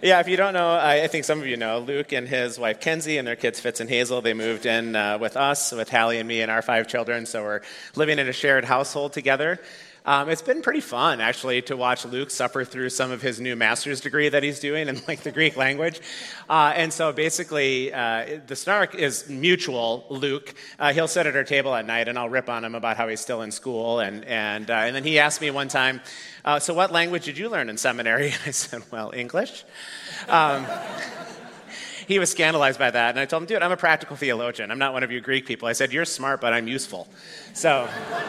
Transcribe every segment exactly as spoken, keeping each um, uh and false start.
Yeah, if you don't know, I, I think some of you know, Luke and his wife Kenzie and their kids Fitz and Hazel, they moved in uh, with us, with Hallie and me and our five children, so we're living in a shared household together. Um, it's been pretty fun, actually, to watch Luke suffer through some of his new master's degree that he's doing in like the Greek language. Uh, and so basically, uh, the snark is mutual, Luke. Uh, he'll sit at our table at night, and I'll rip on him about how he's still in school. And and, uh, and then he asked me one time, uh, so what language did you learn in seminary? And I said, well, English. Um, he was scandalized by that, and I told him, dude, I'm a practical theologian. I'm not one of you Greek people. I said, you're smart, but I'm useful. So...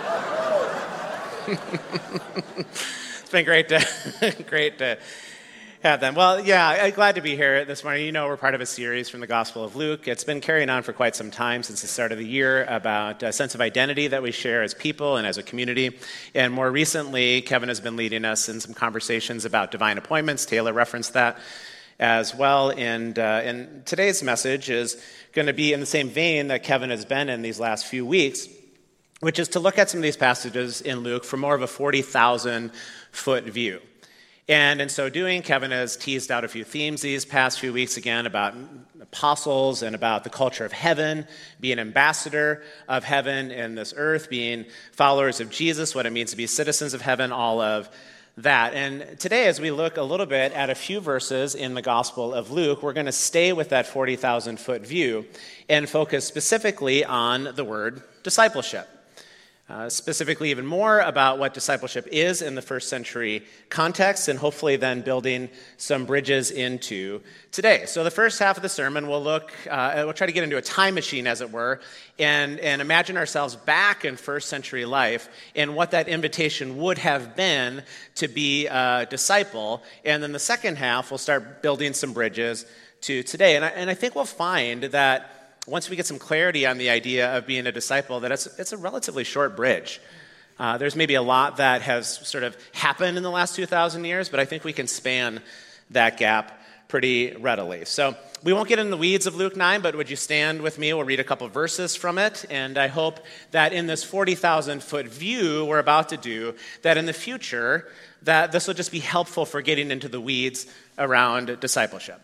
It's been great to great to have them. Well, yeah, I'm glad to be here this morning. You know, we're part of a series from the Gospel of Luke. It's been carrying on for quite some time, since the start of the year, about a sense of identity that we share as people and as a community. And more recently, Kevin has been leading us in some conversations about divine appointments. Taylor referenced that as well. And, uh, and today's message is going to be in the same vein that Kevin has been in these last few weeks, which is to look at some of these passages in Luke from more of a forty thousand foot view. And in so doing, Kevin has teased out a few themes these past few weeks, again, about apostles and about the culture of heaven, being ambassador of heaven in this earth, being followers of Jesus, what it means to be citizens of heaven, all of that. And today, as we look a little bit at a few verses in the Gospel of Luke, we're going to stay with that forty thousand foot view and focus specifically on the word discipleship. Uh, specifically even more about what discipleship is in the first century context, and hopefully then building some bridges into today. So the first half of the sermon, we'll look, uh, we'll try to get into a time machine, as it were, and, and imagine ourselves back in first century life and what that invitation would have been to be a disciple. And then the second half, we'll start building some bridges to today. And I, and I think we'll find that once we get some clarity on the idea of being a disciple, that it's, it's a relatively short bridge. Uh, there's maybe a lot that has sort of happened in the last two thousand years, but I think we can span that gap pretty readily. So we won't get in the weeds of Luke nine, but would you stand with me? We'll read a couple verses from it, and I hope that in this forty thousand foot view we're about to do, that in the future, that this will just be helpful for getting into the weeds around discipleship.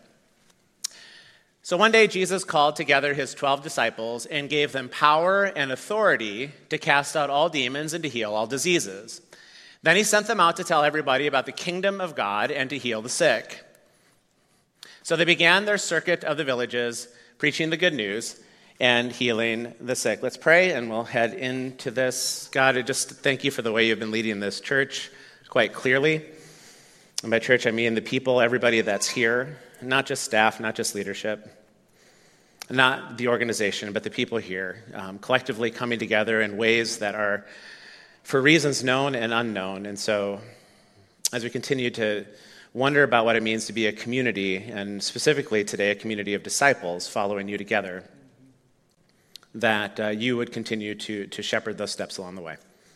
So one day Jesus called together his twelve disciples and gave them power and authority to cast out all demons and to heal all diseases. Then he sent them out to tell everybody about the kingdom of God and to heal the sick. So they began their circuit of the villages, preaching the good news and healing the sick. Let's pray and we'll head into this. God, I just thank you for the way you've been leading this church quite clearly. And by church, I mean the people, everybody that's here. Not just staff, not just leadership, not the organization, but the people here, um, collectively coming together in ways that are for reasons known and unknown. And so as we continue to wonder about what it means to be a community, and specifically today a community of disciples following you together, that uh, you would continue to, to shepherd those steps along the way.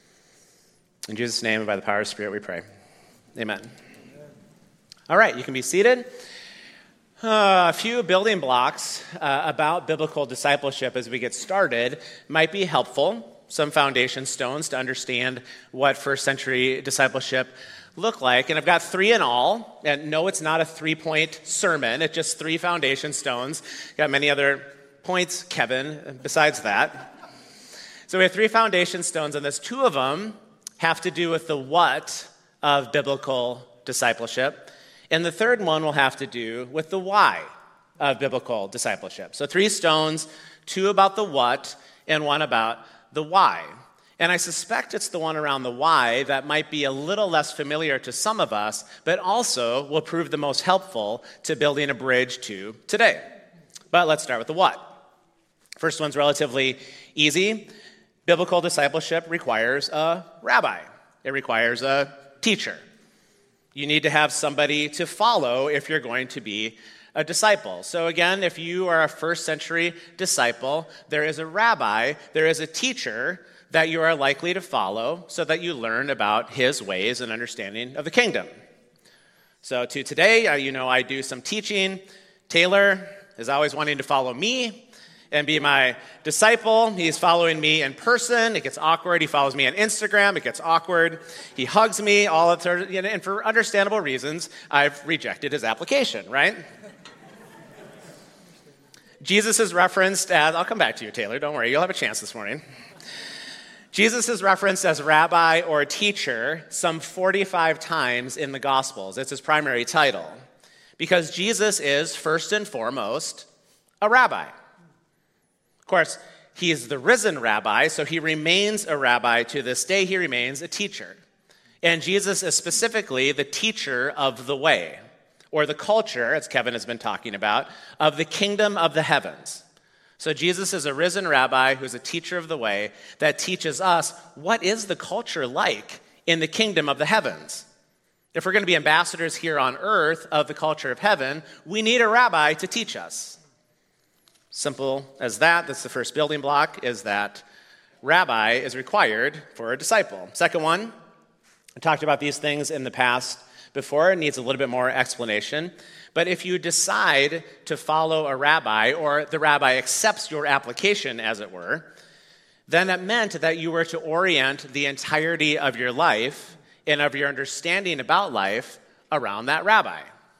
In Jesus' name and by the power of the Spirit we pray. Amen. Amen. All right, you can be seated. Uh, a few building blocks uh, about biblical discipleship as we get started might be helpful. Some foundation stones to understand what first century discipleship looked like. And I've got three in all. And no, it's not a three-point sermon. It's just three foundation stones. Got many other points, Kevin, besides that. So we have three foundation stones on this. Two of them have to do with the what of biblical discipleship. And the third one will have to do with the why of biblical discipleship. So three stones, two about the what, and one about the why. And I suspect it's the one around the why that might be a little less familiar to some of us, but also will prove the most helpful to building a bridge to today. But let's start with the what. First one's relatively easy. Biblical discipleship requires a rabbi. It requires a teacher. You need to have somebody to follow if you're going to be a disciple. So again, if you are a first century disciple, there is a rabbi, there is a teacher that you are likely to follow so that you learn about his ways and understanding of the kingdom. So to today, uh, you know, I do some teaching. Taylor is always wanting to follow me, and be my disciple. He's following me in person. It gets awkward. He follows me on Instagram. It gets awkward. He hugs me, all of the, you know, and for understandable reasons, I've rejected his application, right? Jesus is referenced as, I'll come back to you, Taylor. Don't worry. You'll have a chance this morning. Jesus is referenced as rabbi or teacher some forty-five times in the Gospels. It's his primary title because Jesus is, first and foremost, a rabbi. Of course, he is the risen rabbi, so he remains a rabbi to this day. He remains a teacher. And Jesus is specifically the teacher of the way, or the culture, as Kevin has been talking about, of the kingdom of the heavens. So Jesus is a risen rabbi who's a teacher of the way that teaches us what is the culture like in the kingdom of the heavens. If we're going to be ambassadors here on earth of the culture of heaven, we need a rabbi to teach us. Simple as that. That's the first building block, is that rabbi is required for a disciple. Second one, I talked about these things in the past before. It needs a little bit more explanation. But if you decide to follow a rabbi, or the rabbi accepts your application, as it were, then it meant that you were to orient the entirety of your life and of your understanding about life around that rabbi.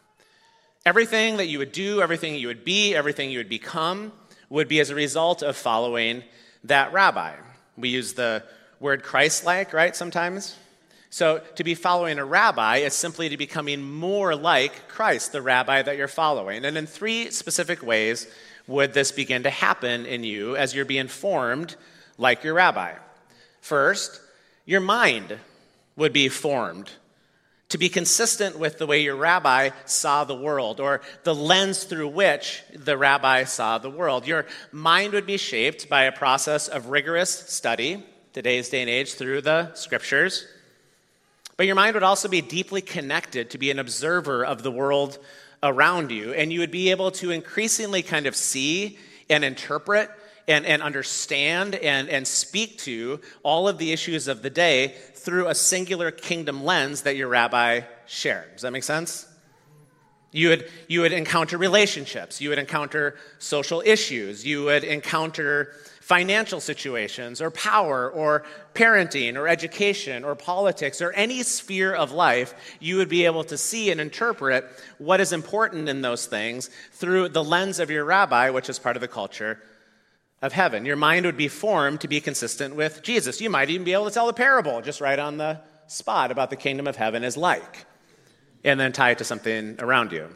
Everything that you would do, everything you would be, everything you would become would be as a result of following that rabbi. We use the word Christ-like, right, sometimes? So to be following a rabbi is simply to becoming more like Christ, the rabbi that you're following. And in three specific ways would this begin to happen in you as you're being formed like your rabbi. First, your mind would be formed to be consistent with the way your rabbi saw the world, or the lens through which the rabbi saw the world. Your mind would be shaped by a process of rigorous study, today's day and age, through the scriptures. But your mind would also be deeply connected to be an observer of the world around you, and you would be able to increasingly kind of see and interpret and, and understand and, and speak to all of the issues of the day through a singular kingdom lens that your rabbi shared. Does that make sense? You would, you would encounter relationships. You would encounter social issues. You would encounter financial situations or power or parenting or education or politics or any sphere of life. You would be able to see and interpret what is important in those things through the lens of your rabbi, which is part of the culture of heaven. Your mind would be formed to be consistent with Jesus. You might even be able to tell a parable just right on the spot about the kingdom of heaven is like, and then tie it to something around you.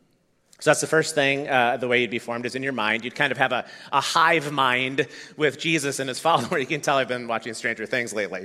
So that's the first thing, uh, the way you'd be formed is in your mind. You'd kind of have a, a hive mind with Jesus and his follower. You can tell I've been watching Stranger Things lately.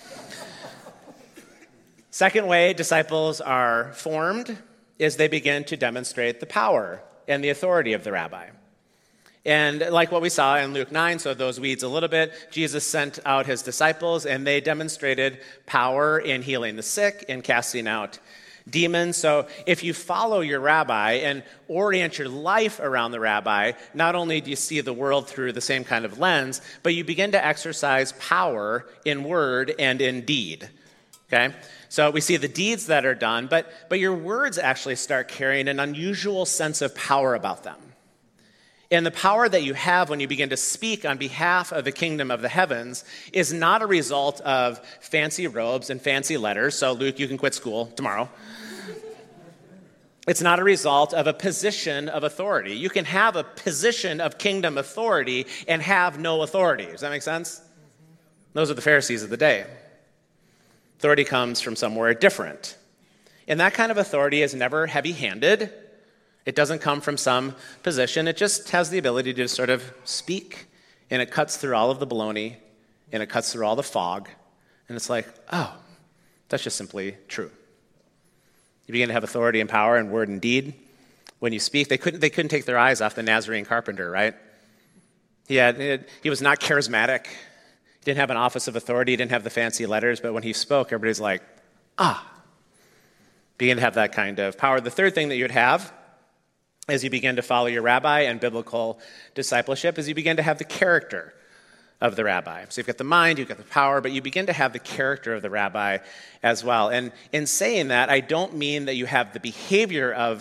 Second way disciples are formed is they begin to demonstrate the power and the authority of the rabbi. And like what we saw in Luke nine, so those weeds a little bit, Jesus sent out his disciples, and they demonstrated power in healing the sick and casting out demons. So if you follow your rabbi and orient your life around the rabbi, not only do you see the world through the same kind of lens, but you begin to exercise power in word and in deed. Okay? So we see the deeds that are done, but, but your words actually start carrying an unusual sense of power about them. And the power that you have when you begin to speak on behalf of the kingdom of the heavens is not a result of fancy robes and fancy letters. So, Luke, you can quit school tomorrow. It's not a result of a position of authority. You can have a position of kingdom authority and have no authority. Does that make sense? Those are the Pharisees of the day. Authority comes from somewhere different. And that kind of authority is never heavy-handed. It doesn't come from some position. It just has the ability to sort of speak, and it cuts through all of the baloney, and it cuts through all the fog, and it's like, oh, that's just simply true. You begin to have authority and power in word and deed. When you speak, they couldn't, they couldn't take their eyes off the Nazarene carpenter, right? He, had, he was not charismatic. He didn't have an office of authority. He didn't have the fancy letters, but when he spoke, everybody's like, ah. Begin to have that kind of power. The third thing that you'd have as you begin to follow your rabbi and biblical discipleship, is you begin to have the character of the rabbi. So you've got the mind, you've got the power, but you begin to have the character of the rabbi as well. And in saying that, I don't mean that you have the behavior of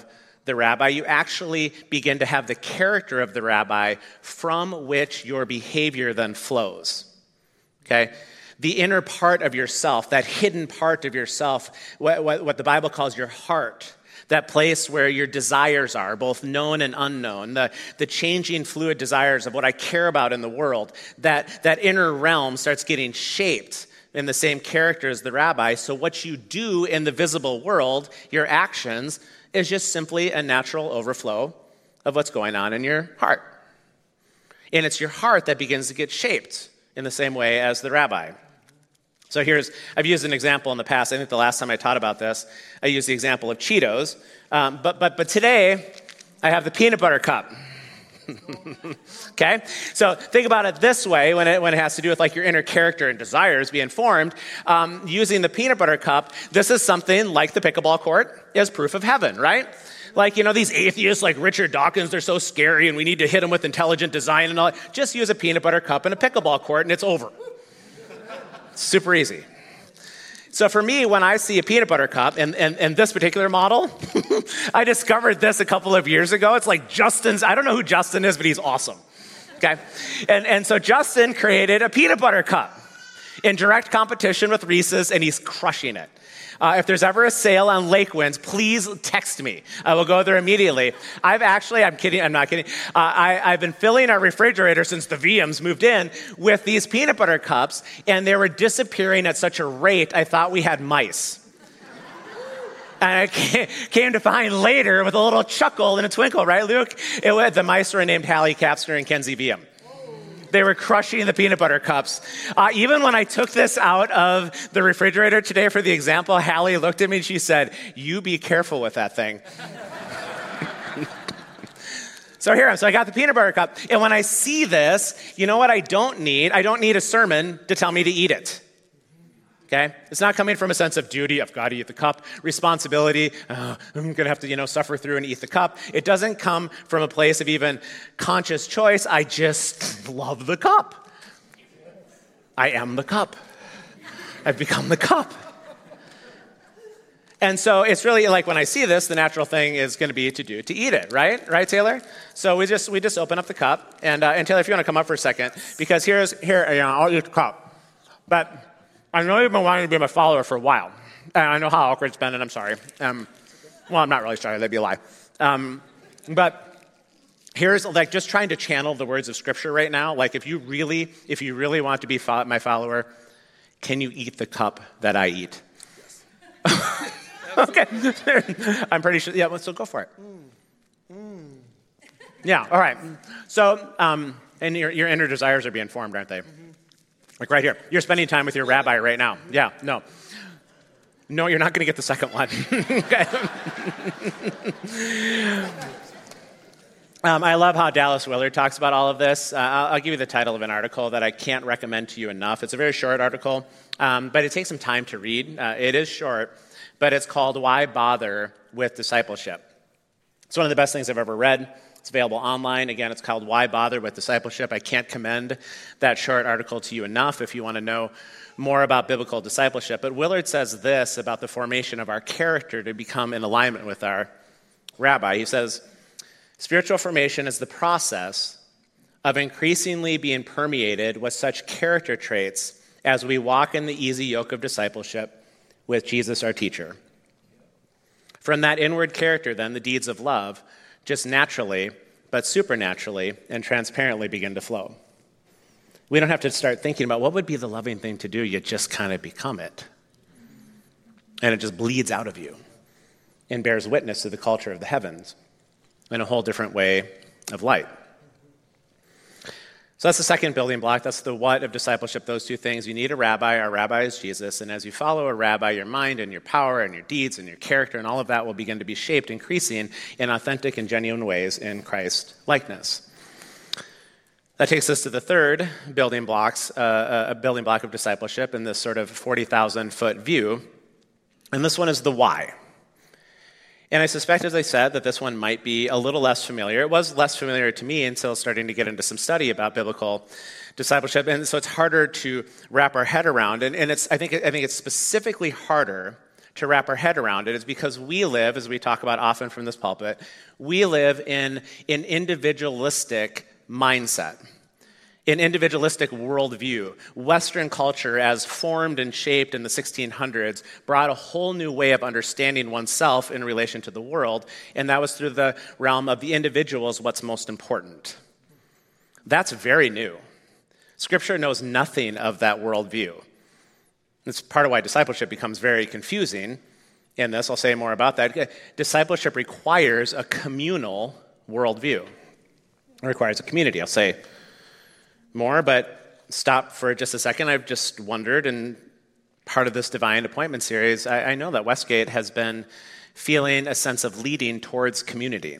the rabbi, you actually begin to have the character of the rabbi from which your behavior then flows. Okay? The inner part of yourself, that hidden part of yourself, what, what, what the Bible calls your heart, that place where your desires are, both known and unknown, the, the changing fluid desires of what I care about in the world, that, that inner realm starts getting shaped in the same character as the rabbi. So what you do in the visible world, your actions, is just simply a natural overflow of what's going on in your heart. And it's your heart that begins to get shaped in the same way as the rabbi. So here's, I've used an example in the past. I think the last time I taught about this, I used the example of Cheetos. Um, but, but, but today, I have the peanut butter cup. Okay? So think about it this way when it, when it has to do with like your inner character and desires being formed. Um, using the peanut butter cup, this is something like the pickleball court is proof of heaven, right? Like, you know, these atheists like Richard Dawkins, they're so scary and we need to hit them with intelligent design and all. Just use a peanut butter cup and a pickleball court and it's over. Super easy. So for me, when I see a peanut butter cup, and, and, and this particular model, I discovered this a couple of years ago. It's like Justin's, I don't know who Justin is, but he's awesome. Okay? And, and so Justin created a peanut butter cup in direct competition with Reese's, and he's crushing it. Uh, if there's ever a sale on Lake Winds, please text me. I will go there immediately. I've actually, I'm kidding, I'm not kidding. Uh, I, I've been filling our refrigerator since the V Ms moved in with these peanut butter cups, and they were disappearing at such a rate, I thought we had mice. And I came to find later with a little chuckle and a twinkle, right, Luke? It was, the mice were named Hallie Capster and Kenzie V M. They were crushing the peanut butter cups. Uh, even when I took this out of the refrigerator today for the example, Hallie looked at me and she said, "You be careful with that thing." So here I am. So I got the peanut butter cup. And when I see this, you know what I don't need? I don't need a sermon to tell me to eat it. Okay? It's not coming from a sense of duty. I've got to eat the cup. Responsibility. Uh, I'm going to have to, you know, suffer through and eat the cup. It doesn't come from a place of even conscious choice. I just love the cup. I am the cup. I've become the cup. And so it's really like when I see this, the natural thing is going to be to do, to eat it, right? Right, Taylor? So we just we just open up the cup. And, uh, and Taylor, if you want to come up for a second, because here's, here, you know, I'll eat the cup. But I know you've been wanting to be my follower for a while. And I know how awkward it's been, and I'm sorry. Um, well, I'm not really sorry. That'd be a lie. Um, but here's like just trying to channel the words of Scripture right now. Like if you really, if you really want to be fo- my follower, can you eat the cup that I eat? Yes. Okay. I'm pretty sure. Yeah, well, so go for it. Mm. Mm. Yeah, all right. So, um, and your, your inner desires are being formed, aren't they? Mm-hmm. Like right here. You're spending time with your rabbi right now. Yeah, no. No, you're not going to get the second one. um, I love how Dallas Willard talks about all of this. Uh, I'll, I'll give you the title of an article that I can't recommend to you enough. It's a very short article, um, but it takes some time to read. Uh, it is short, but it's called Why Bother with Discipleship. It's one of the best things I've ever read. It's available online. Again, it's called Why Bother with Discipleship. I can't commend that short article to you enough if you want to know more about biblical discipleship. But Willard says this about the formation of our character to become in alignment with our rabbi. He says, spiritual formation is the process of increasingly being permeated with such character traits as we walk in the easy yoke of discipleship with Jesus, our teacher. From that inward character, then, the deeds of love just naturally, but supernaturally and transparently begin to flow. We don't have to start thinking about what would be the loving thing to do. You just kind of become it. And it just bleeds out of you and bears witness to the culture of the heavens in a whole different way of light. So that's the second building block. That's the what of discipleship, those two things. You need a rabbi. Our rabbi is Jesus. And as you follow a rabbi, your mind and your power and your deeds and your character and all of that will begin to be shaped, increasing in authentic and genuine ways in Christ likeness. That takes us to the third building blocks, uh, a building block of discipleship in this sort of forty thousand foot view. And this one is the why. And I suspect, as I said, that this one might be a little less familiar. It was less familiar to me until starting to get into some study about biblical discipleship. And so it's harder to wrap our head around. And, and it's, I think, I think it's specifically harder to wrap our head around it is because we live, as we talk about often from this pulpit, we live in an individualistic mindset, an individualistic worldview. Western culture, as formed and shaped in the sixteen hundreds, brought a whole new way of understanding oneself in relation to the world, and that was through the realm of the individual is what's most important. That's very new. Scripture knows nothing of that worldview. It's part of why discipleship becomes very confusing in this. I'll say more about that. Discipleship requires a communal worldview. It requires a community. I'll say more, but stop for just a second. I've just wondered, and part of this Divine Appointment series, I, I know that Westgate has been feeling a sense of leading towards community.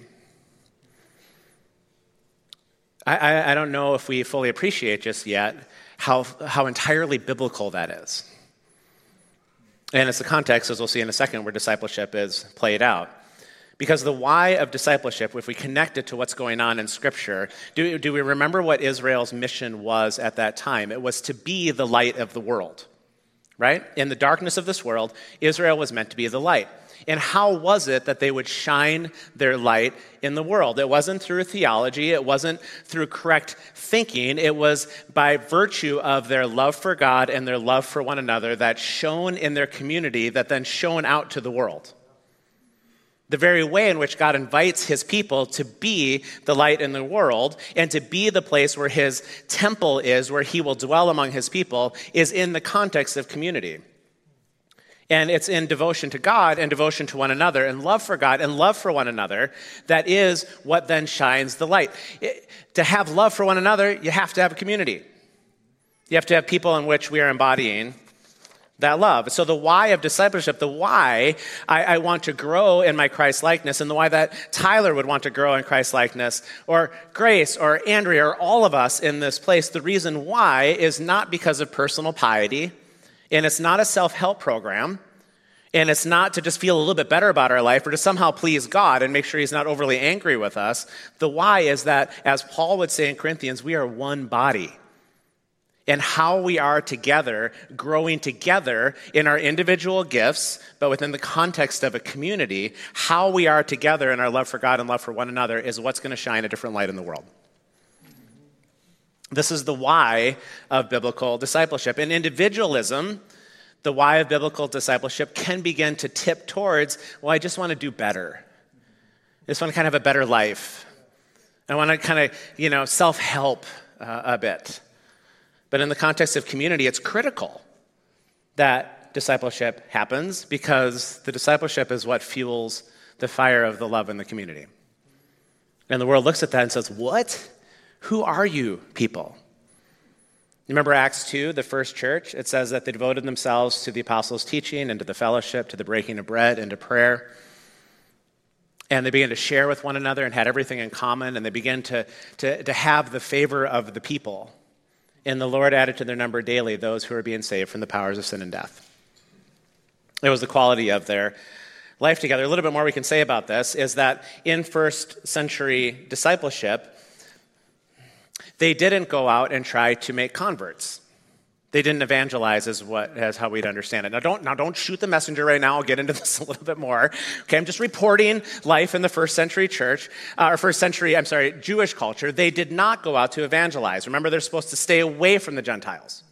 I, I, I don't know if we fully appreciate just yet how, how entirely biblical that is. And it's the context, as we'll see in a second, where discipleship is played out. Because the why of discipleship, if we connect it to what's going on in Scripture, do, do we remember what Israel's mission was at that time? It was to be the light of the world, right? In the darkness of this world, Israel was meant to be the light. And how was it that they would shine their light in the world? It wasn't through theology. It wasn't through correct thinking. It was by virtue of their love for God and their love for one another that shone in their community that then shone out to the world. The very way in which God invites his people to be the light in the world and to be the place where his temple is, where he will dwell among his people, is in the context of community. And it's in devotion to God and devotion to one another and love for God and love for one another that is what then shines the light. It, to have love for one another, you have to have a community. You have to have people in which we are embodying that love. So the why of discipleship, the why I, I want to grow in my Christ-likeness, and the why that Tyler would want to grow in Christ-likeness, or Grace, or Andrea, or all of us in this place, the reason why is not because of personal piety, and it's not a self-help program, and it's not to just feel a little bit better about our life or to somehow please God and make sure he's not overly angry with us. The why is that, as Paul would say in Corinthians, we are one body. And how we are together, growing together in our individual gifts, but within the context of a community, how we are together in our love for God and love for one another is what's going to shine a different light in the world. This is the why of biblical discipleship. In individualism, the why of biblical discipleship can begin to tip towards, well, I just want to do better. I just want to kind of have a better life. I want to kind of, you know, self-help uh, a bit. But in the context of community, it's critical that discipleship happens because the discipleship is what fuels the fire of the love in the community. And the world looks at that and says, what? Who are you people? Remember Acts two, the first church? It says that they devoted themselves to the apostles' teaching and to the fellowship, to the breaking of bread and to prayer. And they began to share with one another and had everything in common, and they began to, to, to have the favor of the people. And the Lord added to their number daily those who were being saved from the powers of sin and death. It was the quality of their life together. A little bit more we can say about this is that in first century discipleship, they didn't go out and try to make converts. They didn't evangelize as what as how we'd understand it. Now don't now don't shoot the messenger right now. I'll get into this a little bit more. Okay, I'm just reporting life in the first century church, uh, or first century, I'm sorry, Jewish culture. They did not go out to evangelize. Remember, they're supposed to stay away from the Gentiles.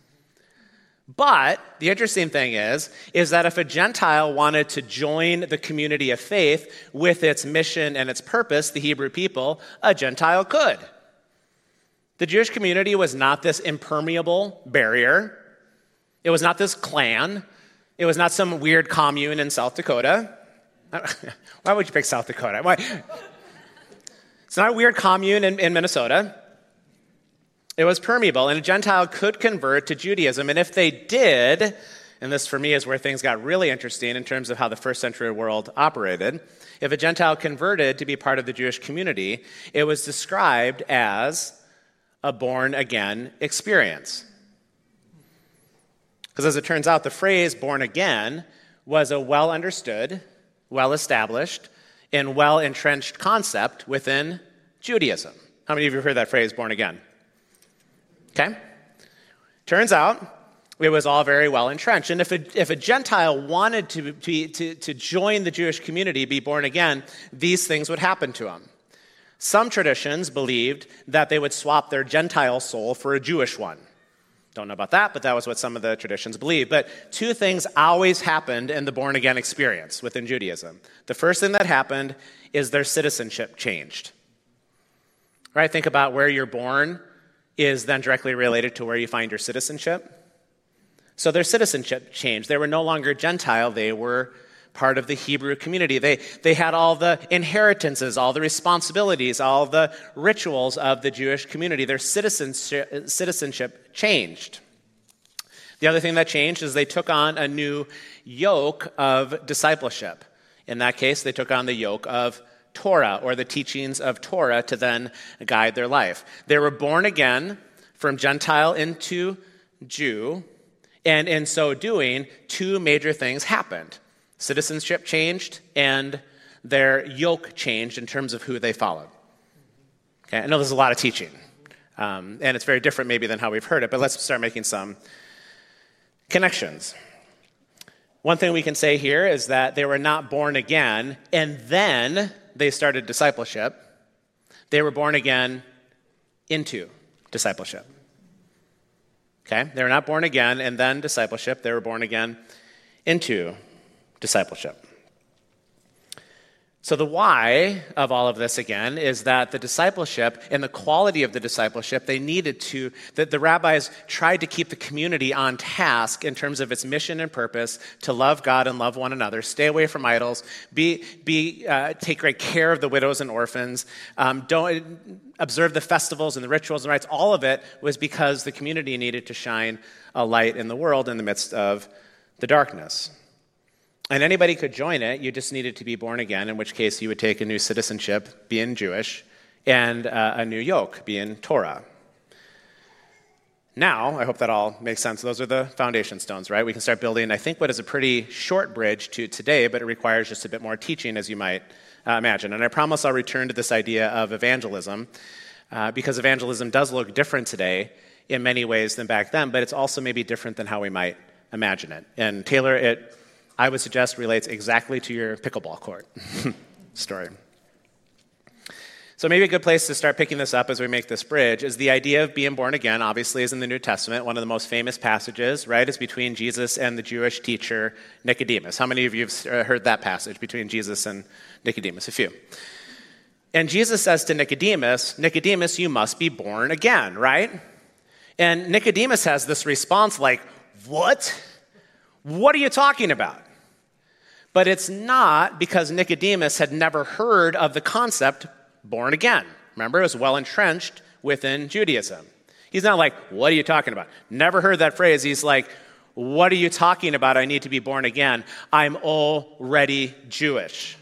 But the interesting thing is, is that if a Gentile wanted to join the community of faith with its mission and its purpose, the Hebrew people, a Gentile could. The Jewish community was not this impermeable barrier. It was not this clan. It was not some weird commune in South Dakota. Why would you pick South Dakota? Why? It's not a weird commune in, in Minnesota. It was permeable, and a Gentile could convert to Judaism. And if they did, and this for me is where things got really interesting in terms of how the first century world operated, if a Gentile converted to be part of the Jewish community, it was described as a born-again experience. Because as it turns out, the phrase born again was a well-understood, well-established, and well-entrenched concept within Judaism. How many of you have heard that phrase, born again? Okay. Turns out it was all very well entrenched. And if a, if a Gentile wanted to, to, to, to join the Jewish community, be born again, these things would happen to him. Some traditions believed that they would swap their Gentile soul for a Jewish one. Don't know about that, but that was what some of the traditions believed. But two things always happened in the born-again experience within Judaism. The first thing that happened is their citizenship changed. Right? Think about where you're born is then directly related to where you find your citizenship. So their citizenship changed. They were no longer Gentile. They were part of the Hebrew community. They, they had all the inheritances, all the responsibilities, all the rituals of the Jewish community. Their citizenship, citizenship changed. The other thing that changed is they took on a new yoke of discipleship. In that case, they took on the yoke of Torah, or the teachings of Torah, to then guide their life. They were born again from Gentile into Jew, and in so doing, two major things happened. Citizenship changed, and their yoke changed in terms of who they followed. Okay, I know there's a lot of teaching, um, and it's very different maybe than how we've heard it, but let's start making some connections. One thing we can say here is that they were not born again, and then they started discipleship. They were born again into discipleship. Okay? They were not born again and then discipleship. They were born again into discipleship. So the why of all of this, again, is that the discipleship and the quality of the discipleship, they needed to, that the rabbis tried to keep the community on task in terms of its mission and purpose to love God and love one another, stay away from idols, be, be, uh, take great care of the widows and orphans, um, don't observe the festivals and the rituals and rites. All of it was because the community needed to shine a light in the world in the midst of the darkness. And anybody could join it. You just needed to be born again, in which case you would take a new citizenship, being Jewish, and uh, a new yoke, being Torah. Now, I hope that all makes sense. Those are the foundation stones, right? We can start building, I think, what is a pretty short bridge to today, but it requires just a bit more teaching, as you might uh, imagine. And I promise I'll return to this idea of evangelism, uh, because evangelism does look different today in many ways than back then, but it's also maybe different than how we might imagine it. And Taylor, it I would suggest relates exactly to your pickleball court story. So maybe a good place to start picking this up as we make this bridge is the idea of being born again, obviously, is in the New Testament. One of the most famous passages, right, is between Jesus and the Jewish teacher Nicodemus. How many of you have heard that passage between Jesus and Nicodemus? A few. And Jesus says to Nicodemus, Nicodemus, you must be born again, right? And Nicodemus has this response like, what? What are you talking about? But it's not because Nicodemus had never heard of the concept born again. Remember, it was well entrenched within Judaism. He's not like, what are you talking about? Never heard that phrase. He's like, what are you talking about? I need to be born again. I'm already Jewish.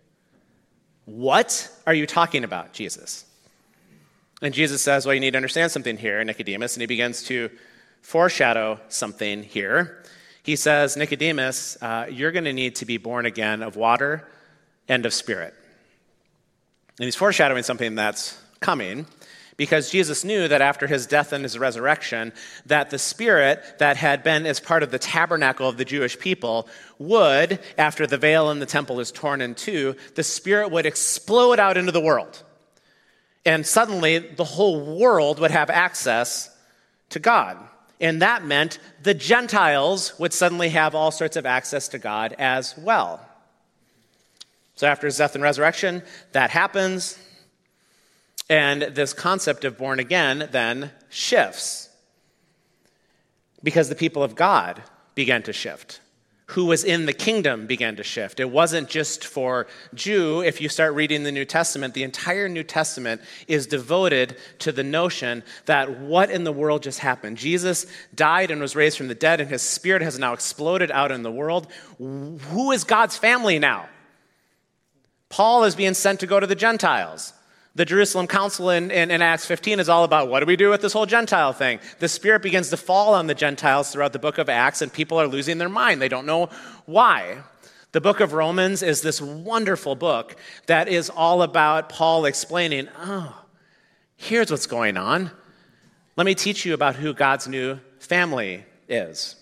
What are you talking about, Jesus? And Jesus says, well, you need to understand something here, Nicodemus, and he begins to foreshadow something here. He says, Nicodemus, uh, you're going to need to be born again of water and of spirit. And he's foreshadowing something that's coming because Jesus knew that after his death and his resurrection, that the spirit that had been as part of the tabernacle of the Jewish people would, after the veil in the temple is torn in two, the spirit would explode out into the world. And suddenly, the whole world would have access to God. And that meant the Gentiles would suddenly have all sorts of access to God as well. So after his death and resurrection, that happens. And this concept of born again then shifts. Because the people of God began to shift. Who was in the kingdom began to shift. It wasn't just for Jew. If you start reading the New Testament, the entire New Testament is devoted to the notion that what in the world just happened? Jesus died and was raised from the dead, and his spirit has now exploded out in the world. Who is God's family now? Paul is being sent to go to the Gentiles. The Jerusalem Council in, in, in Acts fifteen is all about what do we do with this whole Gentile thing? The Spirit begins to fall on the Gentiles throughout the book of Acts, and people are losing their mind. They don't know why. The book of Romans is this wonderful book that is all about Paul explaining, oh, here's what's going on. Let me teach you about who God's new family is.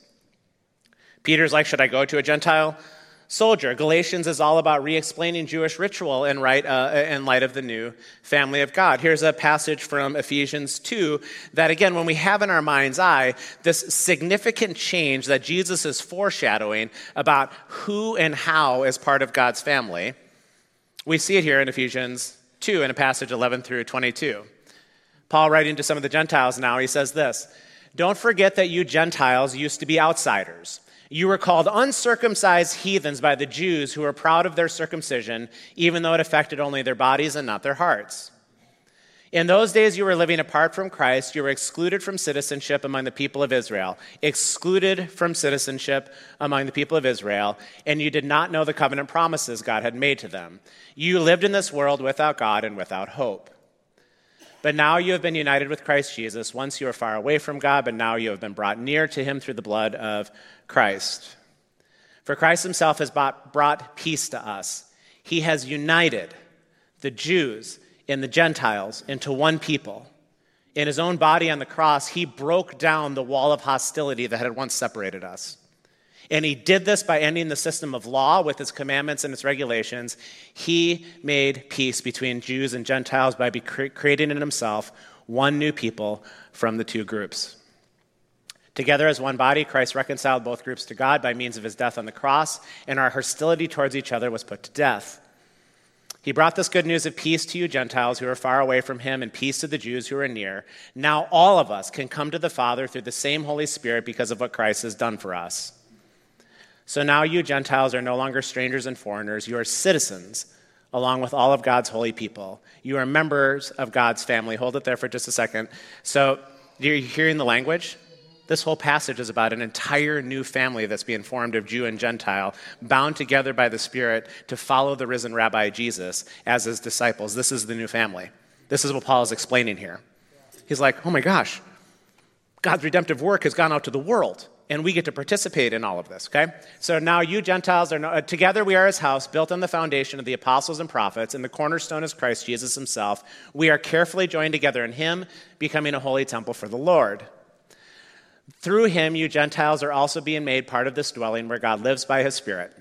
Peter's like, should I go to a Gentile soldier? Galatians is all about re-explaining Jewish ritual in, right, uh, in light of the new family of God. Here's a passage from Ephesians two that, again, when we have in our mind's eye this significant change that Jesus is foreshadowing about who and how is part of God's family, we see it here in Ephesians two in a passage eleven through twenty-two. Paul, writing to some of the Gentiles now, he says this, "Don't forget that you Gentiles used to be outsiders. You were called uncircumcised heathens by the Jews who were proud of their circumcision, even though it affected only their bodies and not their hearts. In those days you were living apart from Christ. You were excluded from citizenship among the people of Israel. Excluded from citizenship among the people of Israel, and you did not know the covenant promises God had made to them. You lived in this world without God and without hope. But now you have been united with Christ Jesus. Once you were far away from God, but now you have been brought near to him through the blood of Christ. For Christ himself has brought peace to us. He has united the Jews and the Gentiles into one people. In his own body on the cross, he broke down the wall of hostility that had once separated us. And he did this by ending the system of law with its commandments and its regulations. He made peace between Jews and Gentiles by creating in himself one new people from the two groups. Together as one body, Christ reconciled both groups to God by means of his death on the cross, and our hostility towards each other was put to death. He brought this good news of peace to you Gentiles who are far away from him, and peace to the Jews who are near. Now all of us can come to the Father through the same Holy Spirit because of what Christ has done for us. So now you Gentiles are no longer strangers and foreigners. You are citizens along with all of God's holy people. You are members of God's family. Hold it there for just a second. So you're hearing the language? This whole passage is about an entire new family that's being formed of Jew and Gentile, bound together by the Spirit to follow the risen Rabbi Jesus as his disciples. This is the new family. This is what Paul is explaining here. He's like, oh my gosh, God's redemptive work has gone out to the world, and we get to participate in all of this, okay? So now you Gentiles are, no, uh, together we are his house, built on the foundation of the apostles and prophets, and the cornerstone is Christ Jesus himself. We are carefully joined together in him, becoming a holy temple for the Lord. Through him, you Gentiles are also being made part of this dwelling where God lives by his Spirit.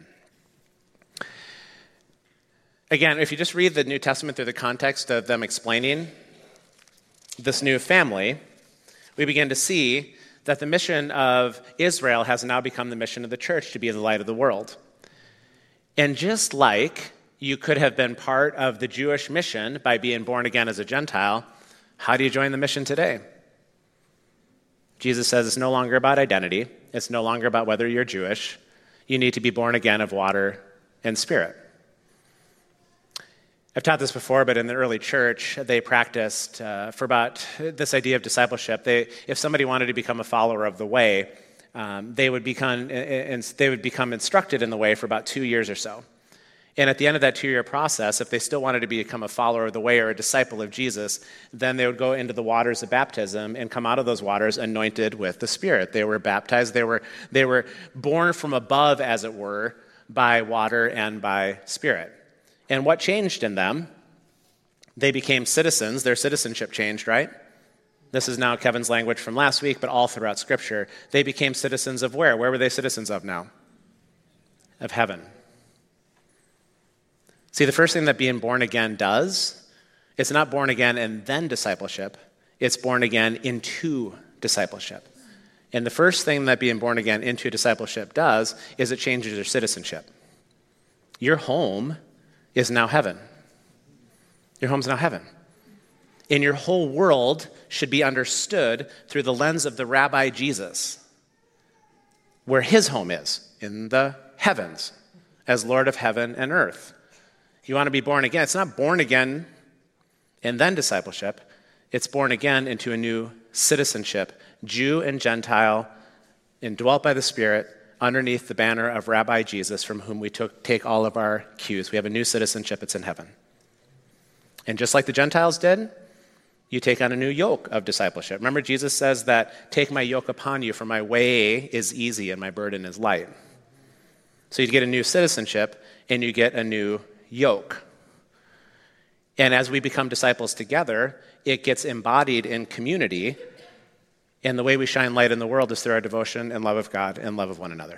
Again, if you just read the New Testament through the context of them explaining this new family, we begin to see that the mission of Israel has now become the mission of the church to be the light of the world. And just like you could have been part of the Jewish mission by being born again as a Gentile, how do you join the mission today? Jesus says it's no longer about identity. It's no longer about whether you're Jewish. You need to be born again of water and spirit. I've taught this before, but in the early church, they practiced uh, for about this idea of discipleship. They, if somebody wanted to become a follower of the way, um, they would become they would become instructed in the way for about two years or so. And at the end of that two-year process, if they still wanted to become a follower of the way or a disciple of Jesus, then they would go into the waters of baptism and come out of those waters anointed with the Spirit. They were baptized. They were they were born from above, as it were, by water and by Spirit. And what changed in them? They became citizens. Their citizenship changed, right? This is now Kevin's language from last week, but all throughout Scripture. They became citizens of where? Where were they citizens of now? Of heaven. See, the first thing that being born again does, it's not born again and then discipleship. It's born again into discipleship. And the first thing that being born again into discipleship does is it changes your citizenship. Your home is now heaven. Your home's now heaven. And your whole world should be understood through the lens of the Rabbi Jesus, where his home is, in the heavens, as Lord of heaven and earth. You want to be born again. It's not born again and then discipleship. It's born again into a new citizenship, Jew and Gentile, indwelt by the Spirit, underneath the banner of Rabbi Jesus, from whom we took, take all of our cues. We have a new citizenship. It's in heaven. And just like the Gentiles did, you take on a new yoke of discipleship. Remember, Jesus says that, take my yoke upon you, for my way is easy and my burden is light. So you get a new citizenship and you get a new yoke. And as we become disciples together, it gets embodied in community And the way we shine light in the world is through our devotion and love of God and love of one another.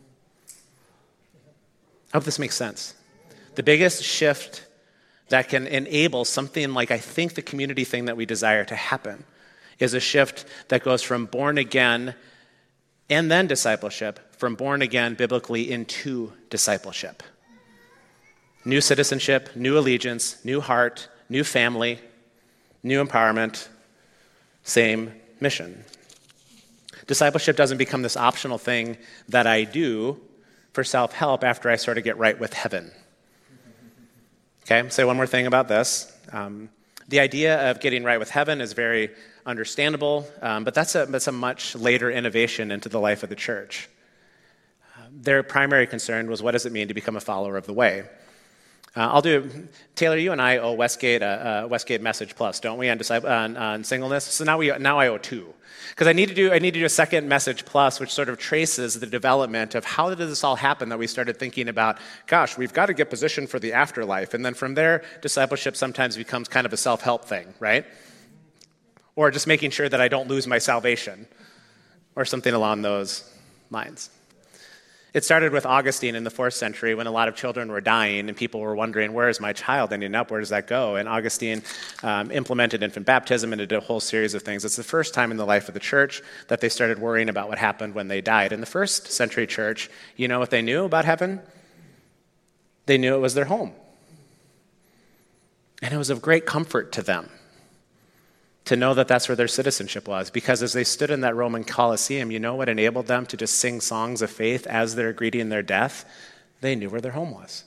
I hope this makes sense. The biggest shift that can enable something like, I think, the community thing that we desire to happen is a shift that goes from born again and then discipleship, from born again biblically into discipleship. New citizenship, new allegiance, new heart, new family, new empowerment, same mission. Discipleship doesn't become this optional thing that I do for self-help after I sort of get right with heaven. Okay, say one more thing about this. Um, the idea of getting right with heaven is very understandable, um, but that's a, that's a much later innovation into the life of the church. Uh, their primary concern was, what does it mean to become a follower of the way? Uh, I'll do, Taylor, you and I owe Westgate a, a Westgate Message Plus, don't we, on, on, on singleness? So now we now I owe two. Because I need to do I need to do a second Message Plus, which sort of traces the development of how did this all happen that we started thinking about, gosh, we've got to get positioned for the afterlife. And then from there, discipleship sometimes becomes kind of a self-help thing, right? Or just making sure that I don't lose my salvation, or something along those lines. It started with Augustine in the fourth century when a lot of children were dying and people were wondering, where is my child ending up? Where does that go? And Augustine um, implemented infant baptism and did a whole series of things. It's the first time in the life of the church that they started worrying about what happened when they died. In the first century church, you know what they knew about heaven? They knew it was their home. And it was of great comfort to them to know that that's where their citizenship was. Because as they stood in that Roman Colosseum, you know what enabled them to just sing songs of faith as they're greeting their death? They knew where their home was.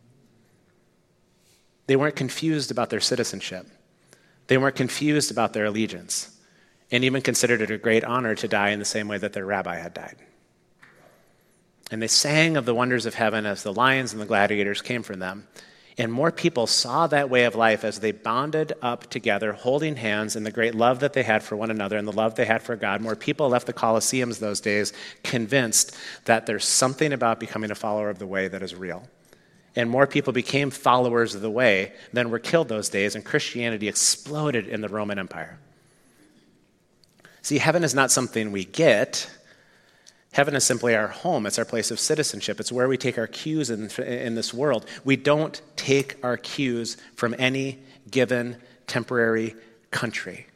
They weren't confused about their citizenship. They weren't confused about their allegiance, and even considered it a great honor to die in the same way that their rabbi had died. And they sang of the wonders of heaven as the lions and the gladiators came from them. And more people saw that way of life as they bonded up together, holding hands in the great love that they had for one another and the love they had for God. More people left the Colosseums those days convinced that there's something about becoming a follower of the way that is real. And more people became followers of the way than were killed those days, and Christianity exploded in the Roman Empire. See, heaven is not something we get. Heaven is simply our home. It's our place of citizenship. It's where we take our cues in, in this world. We don't take our cues from any given temporary country.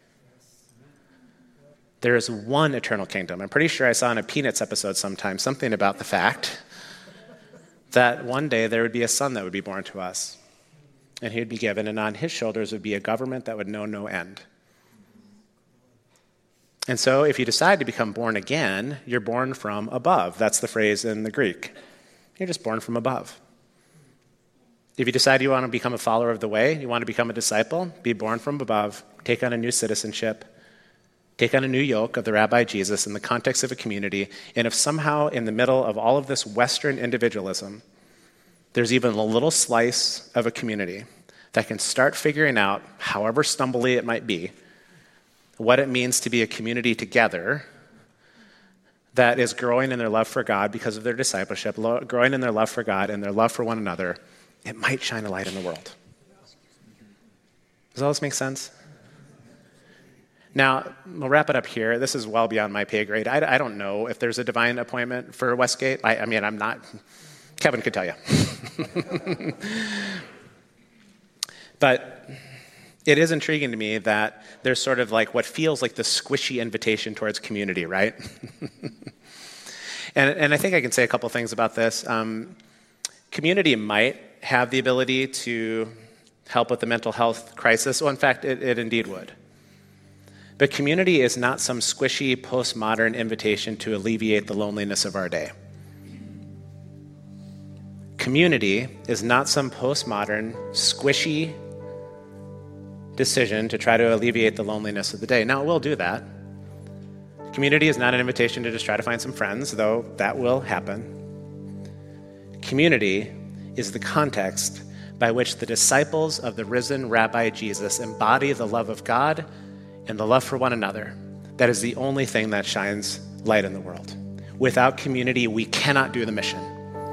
There is one eternal kingdom. I'm pretty sure I saw in a Peanuts episode sometime something about the fact that one day there would be a son that would be born to us, and he would be given, and on his shoulders would be a government that would know no end. And so if you decide to become born again, you're born from above. That's the phrase in the Greek. You're just born from above. If you decide you want to become a follower of the way, you want to become a disciple, be born from above, take on a new citizenship, take on a new yoke of the Rabbi Jesus in the context of a community, and if somehow in the middle of all of this Western individualism, there's even a little slice of a community that can start figuring out, however stumbly it might be, what it means to be a community together that is growing in their love for God because of their discipleship, lo- growing in their love for God and their love for one another, it might shine a light in the world. Does all this make sense? Now, we'll wrap it up here. This is well beyond my pay grade. I, I don't know if there's a divine appointment for Westgate. I, I mean, I'm not, Kevin could tell you. But it is intriguing to me that there's sort of like what feels like the squishy invitation towards community, right? and, and I think I can say a couple things about this. Um, community might have the ability to help with the mental health crisis. Well, in fact, it, it indeed would. But community is not some squishy, postmodern invitation to alleviate the loneliness of our day. Community is not some postmodern, squishy decision to try to alleviate the loneliness of the day. Now, it will do that. Community is not an invitation to just try to find some friends, though that will happen. Community is the context by which the disciples of the risen Rabbi Jesus embody the love of God and the love for one another. That is the only thing that shines light in the world. Without community, we cannot do the mission.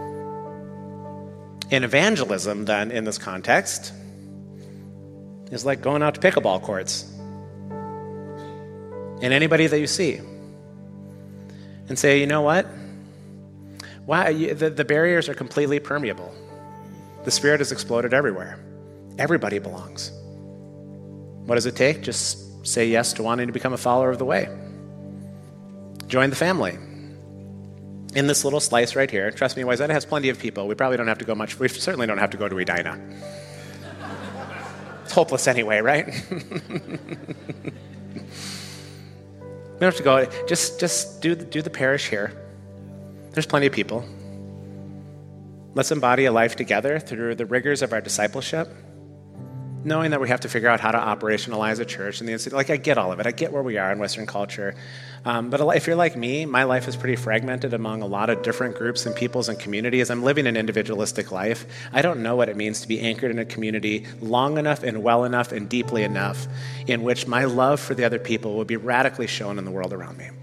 And evangelism, then, in this context, is like going out to pickleball courts. in anybody that you see. And say, you know what? Why, the, the barriers are completely permeable. The Spirit has exploded everywhere. Everybody belongs. What does it take? Just say yes to wanting to become a follower of the way. Join the family. In this little slice right here, trust me, Wayzata has plenty of people. We probably don't have to go much. We certainly don't have to go to Edina. It's hopeless anyway, right? We don't have to go. Just, just do, do the parish here. There's plenty of people. Let's embody a life together through the rigors of our discipleship, knowing that we have to figure out how to operationalize a church. And the like, I get all of it. I get where we are in Western culture. Um, but if you're like me, my life is pretty fragmented among a lot of different groups and peoples and communities. I'm living an individualistic life. I don't know what it means to be anchored in a community long enough and well enough and deeply enough in which my love for the other people will be radically shown in the world around me.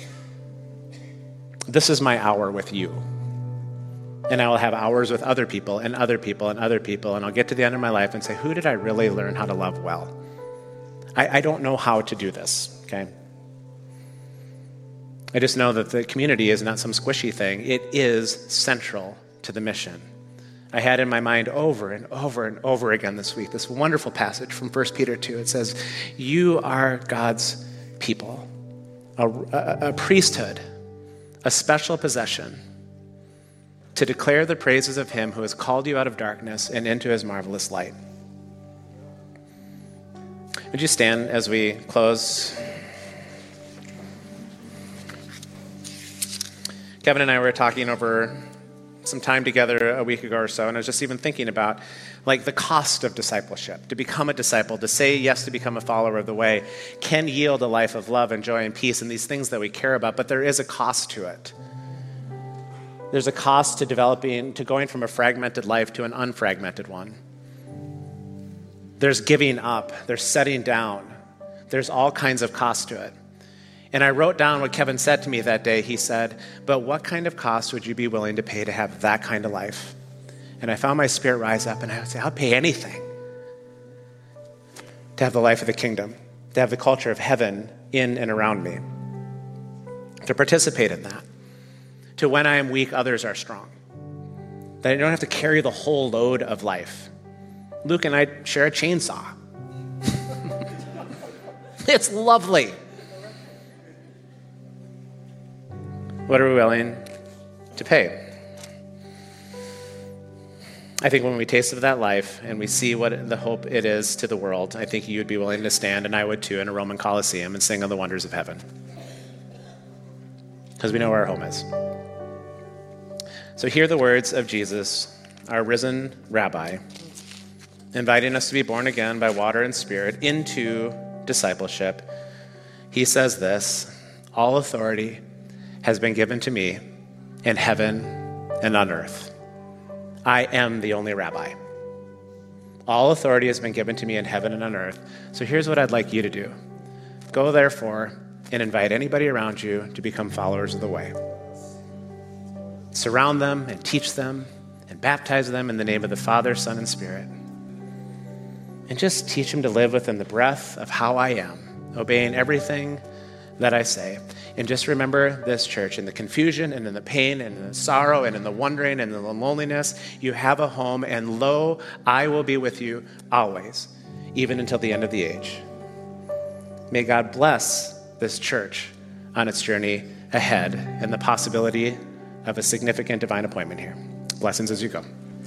This is my hour with you. And I will have hours with other people and other people and other people, and I'll get to the end of my life and say, who did I really learn how to love well? I, I don't know how to do this, okay? I just know that the community is not some squishy thing. It is central to the mission. I had in my mind over and over and over again this week this wonderful passage from First Peter two. It says, you are God's people, a, a, a priesthood, a special possession, to declare the praises of him who has called you out of darkness and into his marvelous light. Would you stand as we close? Kevin and I were talking over some time together a week ago or so, and I was just even thinking about like the cost of discipleship. To become a disciple, to say yes to become a follower of the way, can yield a life of love and joy and peace and these things that we care about, but there is a cost to it. There's a cost to developing, to going from a fragmented life to an unfragmented one. There's giving up. There's setting down. There's all kinds of cost to it. And I wrote down what Kevin said to me that day. He said, but what kind of cost would you be willing to pay to have that kind of life? And I found my spirit rise up, and I would say, I'll pay anything to have the life of the kingdom, to have the culture of heaven in and around me, to participate in that. To when I am weak, others are strong. That I don't have to carry the whole load of life. Luke and I share a chainsaw. It's lovely. What are we willing to pay? I think when we taste of that life and we see what the hope it is to the world, I think you'd be willing to stand, and I would too, in a Roman Colosseum and sing of the wonders of heaven. Because we know where our home is. So hear the words of Jesus, our risen rabbi, inviting us to be born again by water and spirit into discipleship. He says this, all authority has been given to me in heaven and on earth. I am the only rabbi. All authority has been given to me in heaven and on earth. So here's what I'd like you to do. Go therefore and invite anybody around you to become followers of the way. Surround them and teach them and baptize them in the name of the Father, Son, and Spirit. And just teach them to live within the breath of how I am, obeying everything that I say. And just remember this, church, in the confusion and in the pain and in the sorrow and in the wondering and in the loneliness, you have a home, and lo, I will be with you always, even until the end of the age. May God bless this church on its journey ahead and the possibility of a significant divine appointment here. Blessings as you go.